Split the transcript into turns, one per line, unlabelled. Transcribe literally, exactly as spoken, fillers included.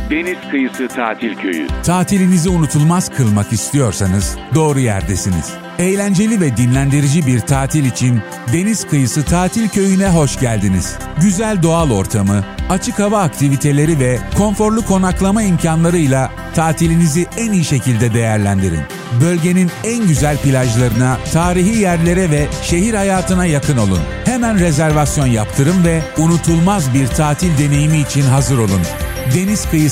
Deniz Kıyısı Tatil Köyü.
Tatilinizi unutulmaz kılmak istiyorsanız doğru yerdesiniz. Eğlenceli ve dinlendirici bir tatil için Deniz Kıyısı Tatil Köyü'ne hoş geldiniz. Güzel doğal ortamı, açık hava aktiviteleri ve konforlu konaklama imkanlarıyla tatilinizi en iyi şekilde değerlendirin. Bölgenin en güzel plajlarına, tarihi yerlere ve şehir hayatına yakın olun. Hemen rezervasyon yaptırın ve unutulmaz bir tatil deneyimi için hazır olun. Deniz Kıyısı